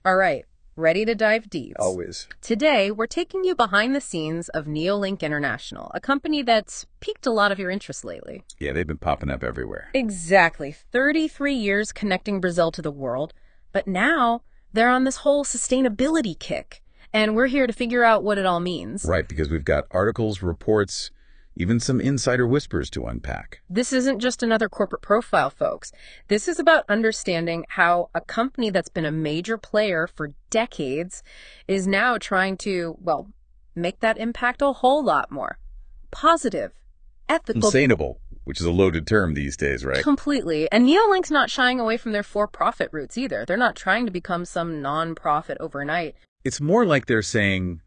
All right, ready to dive deep. Always. Today, we're taking you behind the scenes of Neolink International, a company that's piqued a lot of your interest lately. Yeah, they've been popping up everywhere. Exactly. 33 years connecting Brazil to the world, but now they're on this whole sustainability kick, and we're here to figure out what it all means. Right, because we've got articles, reports, even some insider whispers to unpack. This isn't just another corporate profile, folks. This is about understanding how a company that's been a major player for decades is now trying to, well, make that impact a whole lot more positive, ethical. Sustainable, which is a loaded term these days, right? Completely. And Neolink's not shying away from their for-profit roots either. They're not trying to become some non-profit overnight. It's more like they're saying,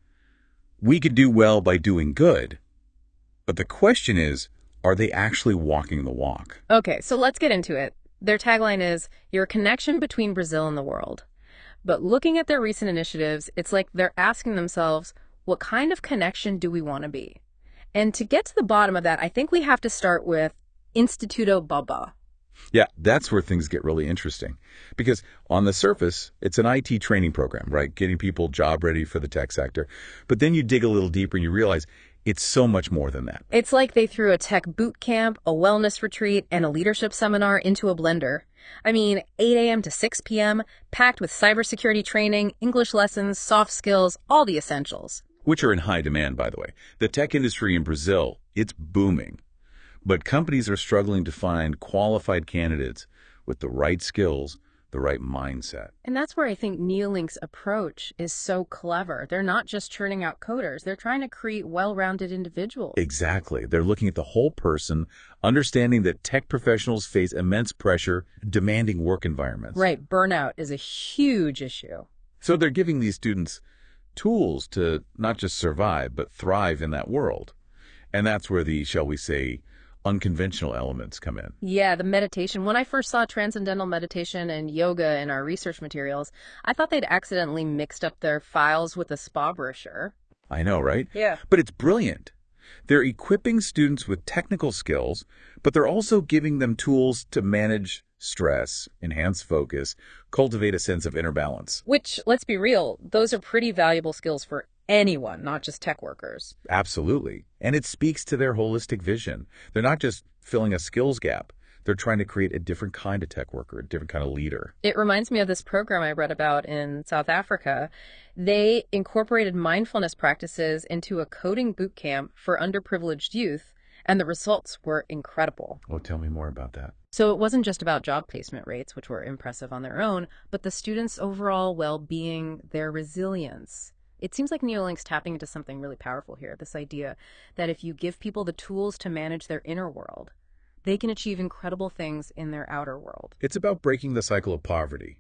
we could do well by doing good. But the question is, are they actually walking the walk? Okay, so let's get into it. Their tagline is, "You're a connection between Brazil and the world." But looking at their recent initiatives, it's like they're asking themselves, what kind of connection do we want to be? And to get to the bottom of that, I think we have to start with Instituto Baba. Yeah, that's where things get really interesting. Because on the surface, it's an IT training program, right? Getting people job ready for the tech sector. But then you dig a little deeper and you realize it's so much more than that. It's like they threw a tech boot camp, a wellness retreat, and a leadership seminar into a blender. I mean, 8 a.m. to 6 p.m., packed with cybersecurity training, English lessons, soft skills, all the essentials. Which are in high demand, by the way. The tech industry in Brazil, it's booming. But companies are struggling to find qualified candidates with the right skills, the right mindset. And that's where I think Neolink's approach is so clever. They're not just churning out coders. They're trying to create well-rounded individuals. Exactly. They're looking at the whole person, understanding that tech professionals face immense pressure, demanding work environments. Right. Burnout is a huge issue. So they're giving these students tools to not just survive, but thrive in that world. And that's where the, shall we say, unconventional elements come in. Yeah, the meditation. When I first saw transcendental meditation and yoga in our research materials, I thought they'd accidentally mixed up their files with a spa brochure. I know, right? Yeah. But it's brilliant. They're equipping students with technical skills, but they're also giving them tools to manage stress, enhance focus, cultivate a sense of inner balance. Which, let's be real, those are pretty valuable skills for anyone, not just tech workers. Absolutely. And it speaks to their holistic vision. They're not just filling a skills gap. They're trying to create a different kind of tech worker, a different kind of leader. It reminds me of this program I read about in South Africa. They incorporated mindfulness practices into a coding boot camp for underprivileged youth, and the results were incredible. Oh, tell me more about that. So it wasn't just about job placement rates, which were impressive on their own, but the students' overall well-being, their resilience. It seems like Neolink's tapping into something really powerful here, this idea that if you give people the tools to manage their inner world, they can achieve incredible things in their outer world. It's about breaking the cycle of poverty,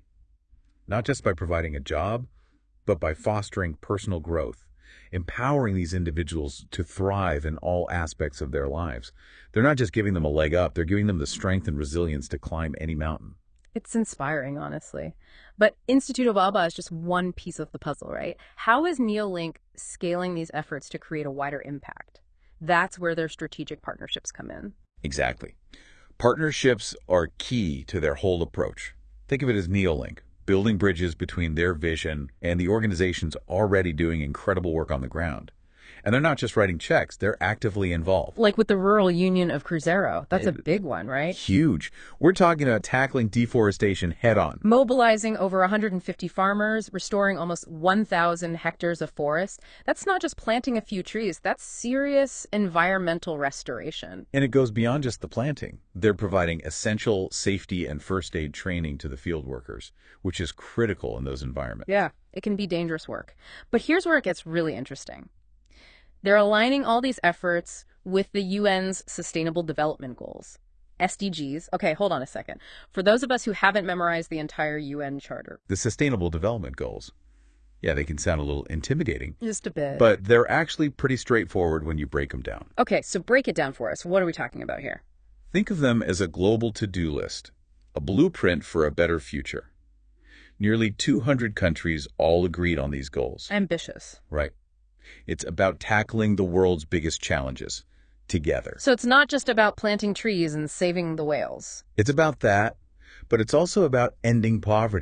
not just by providing a job, but by fostering personal growth, empowering these individuals to thrive in all aspects of their lives. They're not just giving them a leg up, they're giving them the strength and resilience to climb any mountain. It's inspiring, honestly. But Instituto Baba is just one piece of the puzzle, right? How is Neolink scaling these efforts to create a wider impact? That's where their strategic partnerships come in. Exactly. Partnerships are key to their whole approach. Think of it as Neolink, building bridges between their vision and the organizations already doing incredible work on the ground. And they're not just writing checks, they're actively involved. Like with the Rural Union of Cruzeiro. That's a big one, right? Huge. We're talking about tackling deforestation head on. Mobilizing over 150 farmers, restoring almost 1,000 hectares of forest. That's not just planting a few trees. That's serious environmental restoration. And it goes beyond just the planting. They're providing essential safety and first aid training to the field workers, which is critical in those environments. Yeah, it can be dangerous work. But here's where it gets really interesting. They're aligning all these efforts with the UN's Sustainable Development Goals, SDGs. Okay, hold on a second. For those of us who haven't memorized the entire UN Charter. The Sustainable Development Goals. Yeah, they can sound a little intimidating. Just a bit. But they're actually pretty straightforward when you break them down. Okay, so break it down for us. What are we talking about here? Think of them as a global to-do list, a blueprint for a better future. Nearly 200 countries all agreed on these goals. Ambitious. Right. It's about tackling the world's biggest challenges together. So it's not just about planting trees and saving the whales. It's about that, but it's also about ending poverty,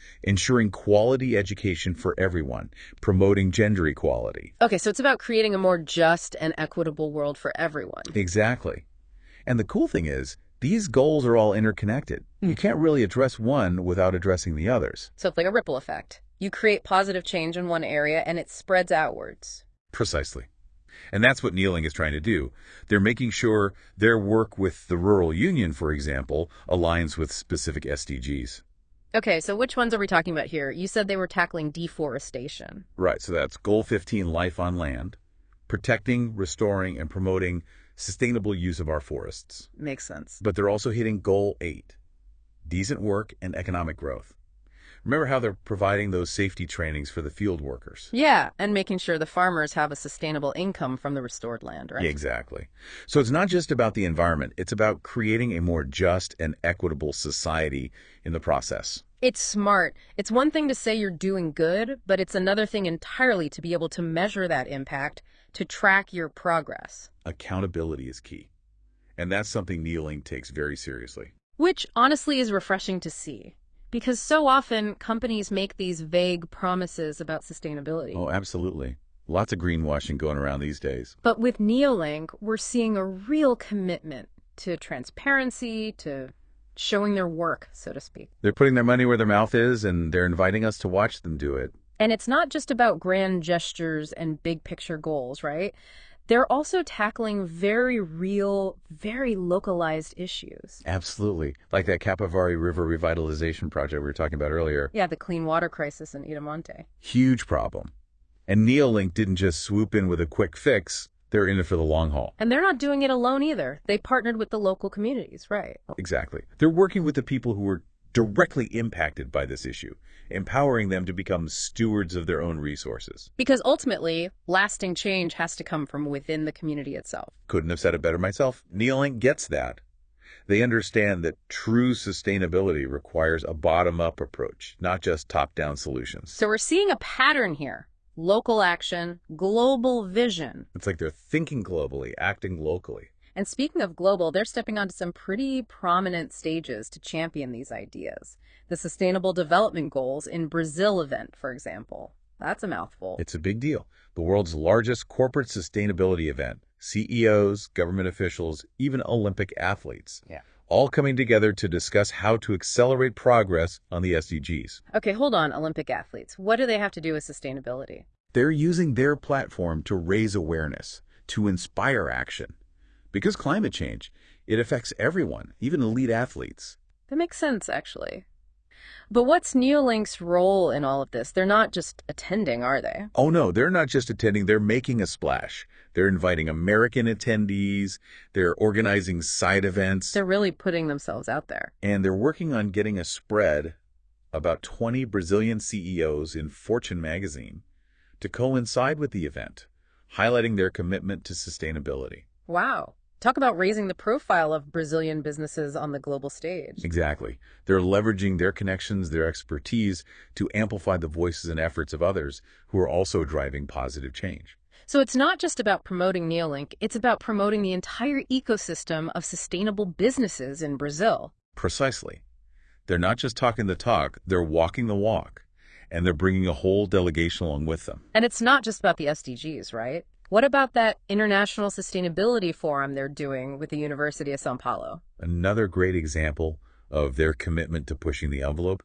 ensuring quality education for everyone, promoting gender equality. Okay, so it's about creating a more just and equitable world for everyone. Exactly. And the cool thing is, these goals are all interconnected. You can't really address one without addressing the others. So it's like a ripple effect. You create positive change in one area and it spreads outwards. Precisely. And that's what Neolink is trying to do. They're making sure their work with the Rural Union, for example, aligns with specific SDGs. Okay, so which ones are we talking about here? You said they were tackling deforestation. Right, so that's Goal 15, Life on Land, protecting, restoring, and promoting sustainable use of our forests. Makes sense. But they're also hitting Goal 8, decent work and economic growth. Remember how they're providing those safety trainings for the field workers? Yeah, and making sure the farmers have a sustainable income from the restored land, right? Yeah, exactly. So it's not just about the environment. It's about creating a more just and equitable society in the process. It's smart. It's one thing to say you're doing good, but it's another thing entirely to be able to measure that impact, to track your progress. Accountability is key. And that's something Neolink takes very seriously. Which honestly is refreshing to see. Because so often companies make these vague promises about sustainability. Oh, absolutely. Lots of greenwashing going around these days. But with Neolink, we're seeing a real commitment to transparency, to showing their work, so to speak. They're putting their money where their mouth is, and they're inviting us to watch them do it. And it's not just about grand gestures and big picture goals, right? They're also tackling very real, very localized issues. Absolutely. Like that Capivari River revitalization project we were talking about earlier. Yeah, the clean water crisis in Itamonte. Huge problem. And Neolink didn't just swoop in with a quick fix. They're in it for the long haul. And they're not doing it alone either. They partnered with the local communities, right? Exactly. They're working with the people who were directly impacted by this issue, empowering them to become stewards of their own resources. Because ultimately, lasting change has to come from within the community itself. Couldn't have said it better myself. Neolink gets that. They understand that true sustainability requires a bottom-up approach, not just top-down solutions. So we're seeing a pattern here. Local action, global vision. It's like they're thinking globally, acting locally. And speaking of global, they're stepping onto some pretty prominent stages to champion these ideas. The Sustainable Development Goals in Brazil event, for example. That's a mouthful. It's a big deal. The world's largest corporate sustainability event. CEOs, government officials, even Olympic athletes. Yeah. All coming together to discuss how to accelerate progress on the SDGs. Okay, hold on, Olympic athletes. What do they have to do with sustainability? They're using their platform to raise awareness, to inspire action. Because climate change, it affects everyone, even elite athletes. That makes sense, actually. But what's Neolink's role in all of this? They're not just attending, are they? Oh no, they're not just attending, they're making a splash. They're inviting American attendees, they're organizing side events. They're really putting themselves out there. And they're working on getting a spread about 20 Brazilian CEOs in Fortune magazine to coincide with the event, highlighting their commitment to sustainability. Wow. Talk about raising the profile of Brazilian businesses on the global stage. Exactly. They're leveraging their connections, their expertise to amplify the voices and efforts of others who are also driving positive change. So it's not just about promoting Neolink, it's about promoting the entire ecosystem of sustainable businesses in Brazil. Precisely. They're not just talking the talk, they're walking the walk, and they're bringing a whole delegation along with them. And it's not just about the SDGs, right? What about that International Sustainability Forum they're doing with the University of São Paulo? Another great example of their commitment to pushing the envelope,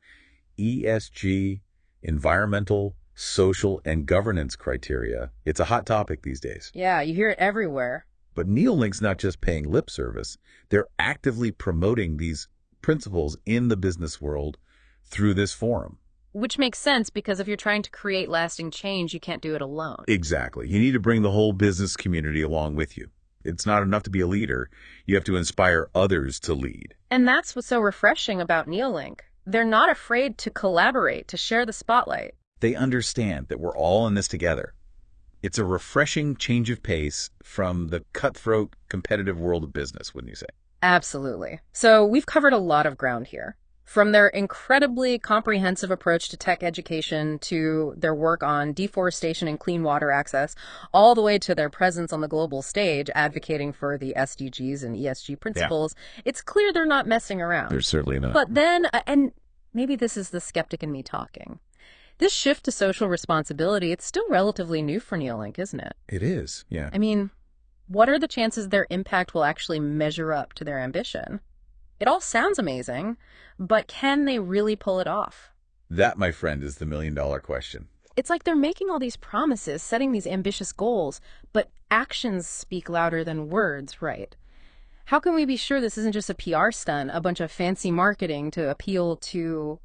ESG, environmental, social, and governance criteria. It's a hot topic these days. Yeah, you hear it everywhere. But Neolink's not just paying lip service. They're actively promoting these principles in the business world through this forum. Which makes sense because if you're trying to create lasting change, you can't do it alone. Exactly. You need to bring the whole business community along with you. It's not enough to be a leader. You have to inspire others to lead. And that's what's so refreshing about Neolink. They're not afraid to collaborate, to share the spotlight. They understand that we're all in this together. It's a refreshing change of pace from the cutthroat, competitive world of business, wouldn't you say? Absolutely. So we've covered a lot of ground here. From their incredibly comprehensive approach to tech education to their work on deforestation and clean water access, all the way to their presence on the global stage advocating for the SDGs and ESG principles, It's clear they're not messing around. They're certainly not. But then, and maybe this is the skeptic in me talking. This shift to social responsibility, it's still relatively new for Neolink, isn't it? It is, yeah. I mean, what are the chances their impact will actually measure up to their ambition? It all sounds amazing, but can they really pull it off? That, my friend, is the million-dollar question. It's like they're making all these promises, setting these ambitious goals, but actions speak louder than words, right? How can we be sure this isn't just a PR stunt, a bunch of fancy marketing to appeal to,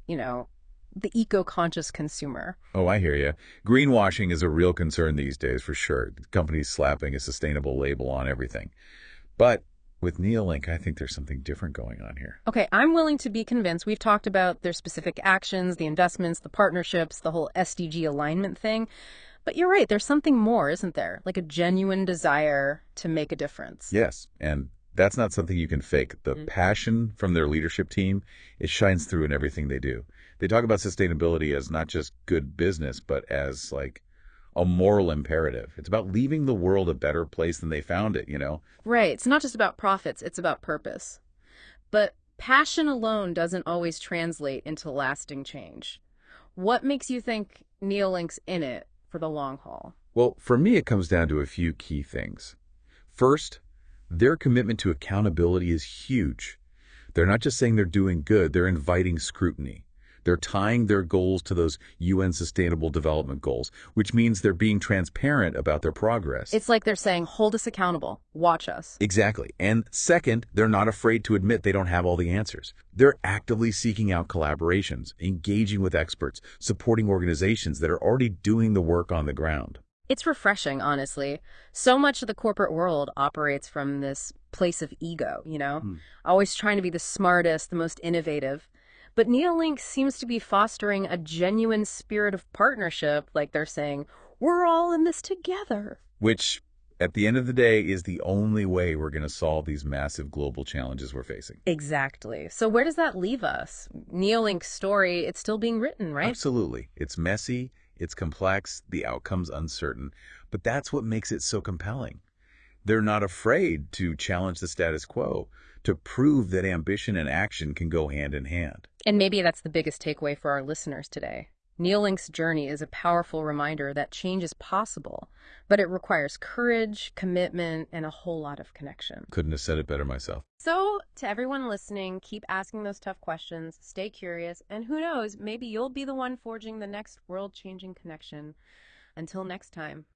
the eco-conscious consumer? Oh, I hear you. Greenwashing is a real concern these days, for sure. Companies slapping a sustainable label on everything. But with Neolink, I think there's something different going on here. Okay, I'm willing to be convinced. We've talked about their specific actions, the investments, the partnerships, the whole SDG alignment thing. But you're right, there's something more, isn't there? Like a genuine desire to make a difference. Yes, and that's not something you can fake. The passion from their leadership team, it shines through in everything they do. They talk about sustainability as not just good business, but as like a moral imperative. It's about leaving the world a better place than they found it, Right, it's not just about profits, it's about purpose. But passion alone doesn't always translate into lasting change. What makes you think Neolink's in it for the long haul? Well, for me, it comes down to a few key things. First, their commitment to accountability is huge. They're not just saying they're doing good, they're inviting scrutiny. They're tying their goals to those UN Sustainable Development Goals, which means they're being transparent about their progress. It's like they're saying, hold us accountable, watch us. Exactly. And second, they're not afraid to admit they don't have all the answers. They're actively seeking out collaborations, engaging with experts, supporting organizations that are already doing the work on the ground. It's refreshing, honestly. So much of the corporate world operates from this place of ego, always trying to be the smartest, the most innovative. But Neolink seems to be fostering a genuine spirit of partnership, like they're saying, we're all in this together. Which, at the end of the day, is the only way we're going to solve these massive global challenges we're facing. Exactly. So where does that leave us? Neolink's story, it's still being written, right? Absolutely. It's messy, it's complex, the outcome's uncertain, but that's what makes it so compelling. They're not afraid to challenge the status quo, to prove that ambition and action can go hand in hand. And maybe that's the biggest takeaway for our listeners today. Neolink's journey is a powerful reminder that change is possible, but it requires courage, commitment, and a whole lot of connection. Couldn't have said it better myself. So, to everyone listening, keep asking those tough questions, stay curious, and who knows, maybe you'll be the one forging the next world-changing connection. Until next time.